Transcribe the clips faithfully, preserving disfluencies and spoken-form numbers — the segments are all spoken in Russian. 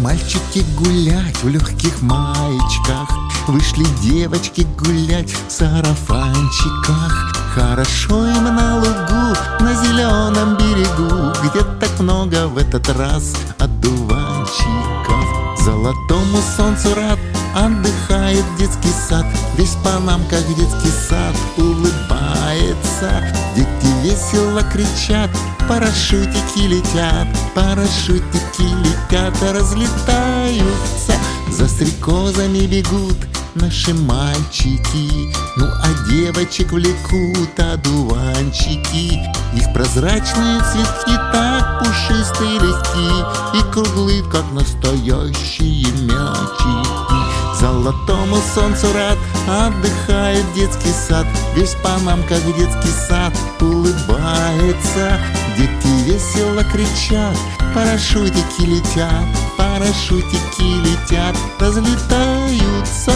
мальчики гулять в легких маечках, вышли девочки гулять в сарафанчиках. Хорошо им на лугу, на зеленом берегу, где так много в этот раз одуванчиков. Золотому солнцу рад отдыхает детский сад, весь по нам, как детский сад, улыбается. Дети весело кричат, парашютики летят, парашютики летят, разлетаются. За стрекозами бегут наши мальчики, ну а девочек влекут одуванчики. Их прозрачные цветки так пушистые и легки, и круглые, как настоящие мячики. Золотому солнцу рад отдыхает детский сад, весь по нам, как детский сад, улыбается. Дети весело кричат, парашютики летят, парашютики летят, разлетаются.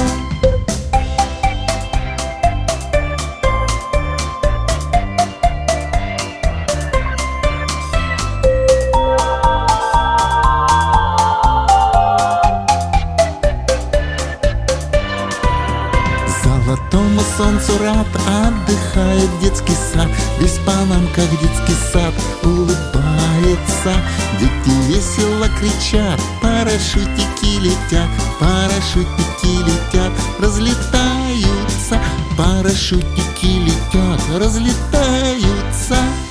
Золотому солнцу рад отдыхает детский сад, весь по нам, как детский сад, улыбается. Дети весело кричат, парашютики летят, парашютики летят, разлетаются. Парашютики летят, разлетаются.